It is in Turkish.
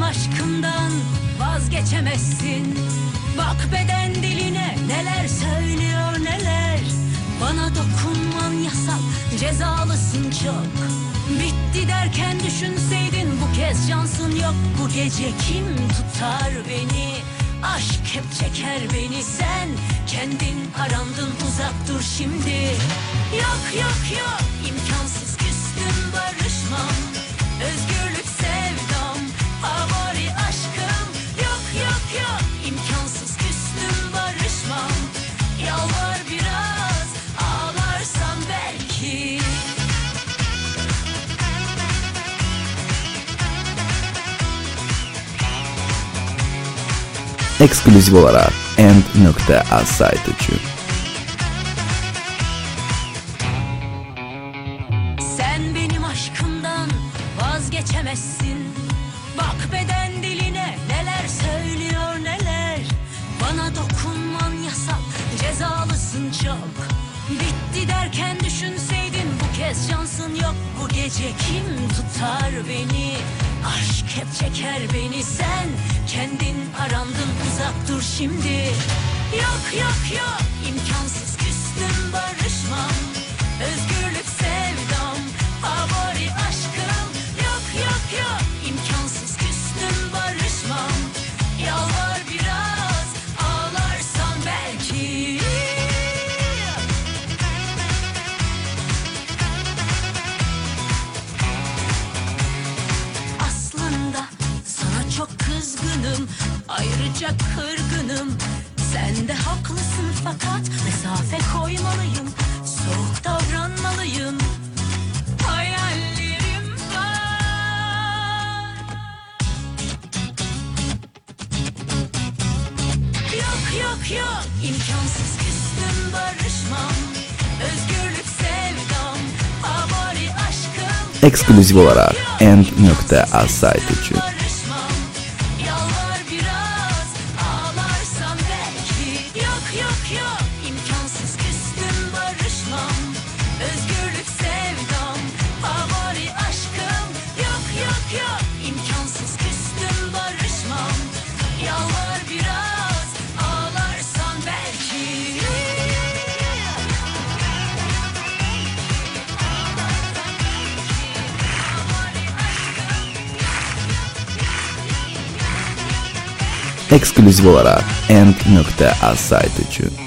aşkımdan vazgeçemezsin. Bak beden diline neler söylüyor neler. Bana dokunman yasak, cezalısın çok. Bitti derken düşünseydin, bu kez şansın yok. Bu gece kim tutar beni? Aşk hep çeker beni. Sen kendin arandın, uzak dur şimdi. Yok yok yok, imkansız, küstüm barışmam. Özgürlük sevdam, favori aşkım. Yok yok yok, imkansız, küstüm barışmam. Yalvar biraz, ağlarsan belki. Ekskluzif olarak End.az saytı için. Sen benim aşkımdan vazgeçemezsin. Bak beden diline neler söylüyor neler. Bana dokunman yasak, cezalısın çok. Bitti derken düşünseydin, bu kez şansın yok. Bu gece kim tutar beni? Aşk hep çeker beni. Sen kendin arandın, uzak dur şimdi. Yok yok yok, imkansız, küstüm barışmam. Özgürlük sevdam, favori aşkım. Yok yok yok, imkansız, küstüm barışmam. Yalvar biraz, ağlarsan belki. Aslında sana çok kızgınım, ayrıca kırgınım. Sen de haklısın fakat mesafe koymalıyım. Soğuk davranmalıyım. Hayallerim var. Yok yok yok, imkansız, küstüm barışmam. Özgürlük sevdam, favori aşkım. Ekskluzif olarak End.az saytı için. Barışmam, yalvar biraz, ağlarsan belki. Yok yok yok, imkansız, küstüm barışmam. Özgürlük sevdam, favori aşkım. Yok yok yok, imkansız, küstüm barışmam. Yalvar biraz, ağlarsan belki. Ekskluzif olarak End.az saytı için.